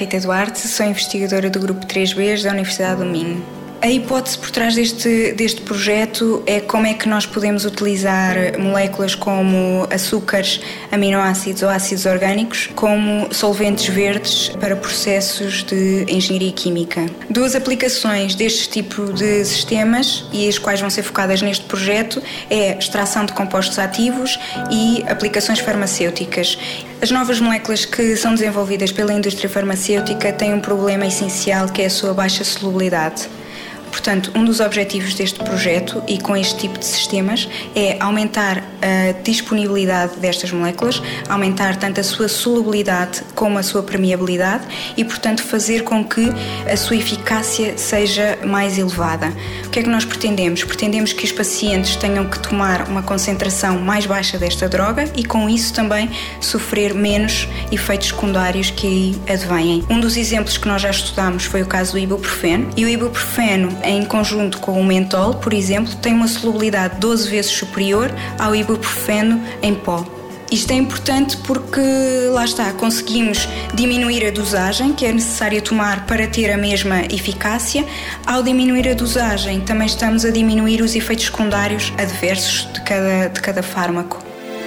Rita Duarte, sou investigadora do Grupo 3B da Universidade do Minho. A hipótese por trás deste projeto é como é que nós podemos utilizar moléculas como açúcares, aminoácidos ou ácidos orgânicos como solventes verdes para processos de engenharia química. Duas aplicações deste tipo de sistemas, e as quais vão ser focadas neste projeto, é extração de compostos ativos e aplicações farmacêuticas. As novas moléculas que são desenvolvidas pela indústria farmacêutica têm um problema essencial, que é a sua baixa solubilidade. Portanto, um dos objetivos deste projeto e com este tipo de sistemas é aumentar a disponibilidade destas moléculas, aumentar tanto a sua solubilidade como a sua permeabilidade e, portanto, fazer com que a sua eficácia seja mais elevada. O que é que nós pretendemos? Pretendemos que os pacientes tenham que tomar uma concentração mais baixa desta droga e, com isso, também sofrer menos efeitos secundários que aí advêm. Um dos exemplos que nós já estudámos foi o caso do ibuprofeno, e o ibuprofeno, em conjunto com o mentol, por exemplo, tem uma solubilidade 12 vezes superior ao ibuprofeno em pó. Isto é importante porque, lá está, conseguimos diminuir a dosagem que é necessária tomar para ter a mesma eficácia. Ao diminuir a dosagem, também estamos a diminuir os efeitos secundários adversos de cada fármaco.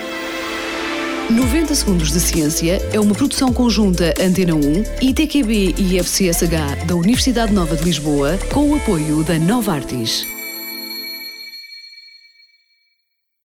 90 Segundos de Ciência é uma produção conjunta Antena 1, ITQB e FCSH da Universidade Nova de Lisboa, com o apoio da Novartis.